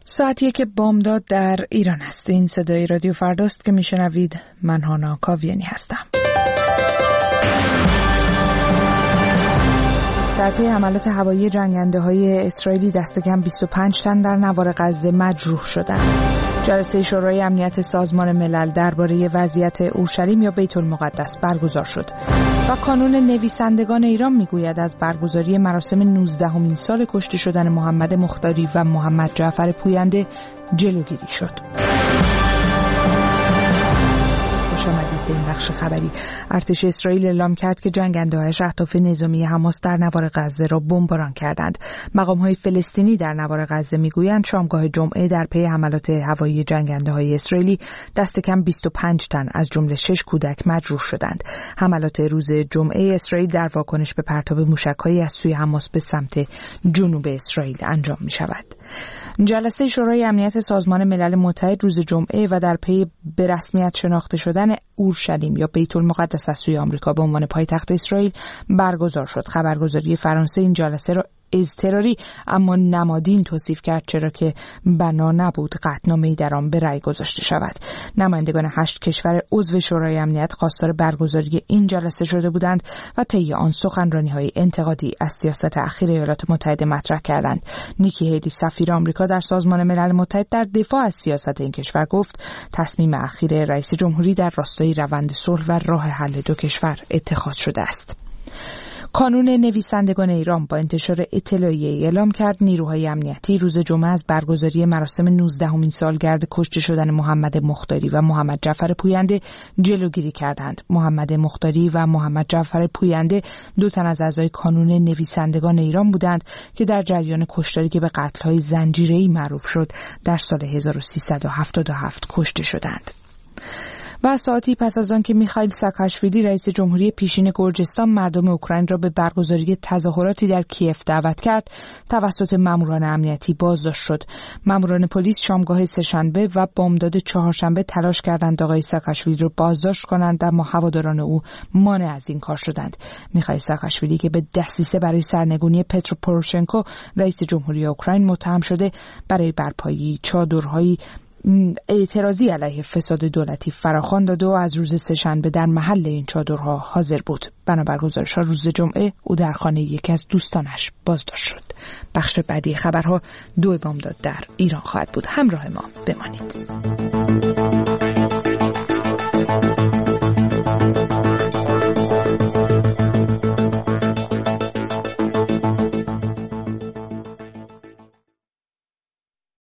ساعتیه که بامداد در ایران است. این صدای رادیو فرداست که میشنوید. من هانا کاویانی هستم. در پی حملات هوایی جنگنده‌های اسرائیلی دست کم 25 تن در نوار غزه مجروح شدند. جلسه شورای امنیت سازمان ملل درباره وضعیت اورشلیم یا بیت المقدس برگزار شد و کانون نویسندگان ایران میگوید از برگزاری مراسم 19مین سال کشته شدن محمد مختاری و محمد جعفر پوینده جلوگیری شد. خوش آمدید به این بخش خبری. ارتش اسرائیل اعلام کرد که جنگنده‌هایش اهداف نظامی حماس در نوار غزه را بمباران کردند. مقام‌های فلسطینی در نوار غزه میگویند شامگاه جمعه در پی حملات هوایی جنگنده‌های اسرائیلی دست کم 25 تن از جمله 6 کودک مجروح شدند. حملات روز جمعه اسرائیل در واکنش به پرتاب موشک‌هایی از سوی حماس به سمت جنوب اسرائیل انجام می‌شود. جلسه شورای امنیت سازمان ملل متحد روز جمعه و در پی به رسمیت شناخته شدن اورشلیم یا بیت المقدس از سوی آمریکا به عنوان پایتخت اسرائیل برگزار شد. خبرگزاری فرانسه این جلسه را اضطراری اما نمادین توصیف کرد، چرا که بنا نبود قطعنامه‌ای در آن به رأی گذاشته شود. نمایندگان 8 کشور عضو شورای امنیت خواستار برگزاری این جلسه شده بودند و طی آن سخنرانی‌های انتقادی از سیاست اخیر ایالات متحده مطرح کردند. نیکی هیلی سفیر آمریکا در سازمان ملل متحد در دفاع از سیاست این کشور گفت تصمیم اخیر رئیس جمهوری در راستای روند صلح و راه حل دو کشور اتخاذ شده است. کانون نویسندگان ایران با انتشار اطلاعیه‌ای اعلام کرد نیروهای امنیتی روز جمعه از برگزاری مراسم 19مین سالگرد کشته شدن محمد مختاری و محمد جعفر پوینده جلوگیری کردند. محمد مختاری و محمد جعفر پوینده 2 تن از اعضای کانون نویسندگان ایران بودند که در جریان کشتاری که به قتل‌های زنجیره‌ای معروف شد در سال 1377 کشته شدند. و ساعتی پس از آن که میخائیل ساکاشویلی رئیس جمهوری پیشین گرجستان مردم اوکراین را به برگزاری تظاهراتی در کیف دعوت کرد، توسط ماموران امنیتی بازداشت شد. ماموران پلیس شامگاه سه‌شنبه و بامداد چهارشنبه تلاش کردند آقای ساکاشویلی را بازداشت کنند، اما هواداران او مانع از این کار شدند. میخائیل ساکاشویلی که به دسیسه برای سرنگونی پترو پوروشنکو رئیس جمهوری اوکراین متهم شده، برای برپایی چادرهایی اعتراضی علیه فساد دولتی فراخوان داد و از روز سه‌شنبه در محل این چادرها حاضر بود. بنابر گزارش‌ها روز جمعه او در خانه یکی از دوستانش بازداشت شد. بخش بعدی خبرها 2 بامداد در ایران خواهد بود. همراه ما بمانید.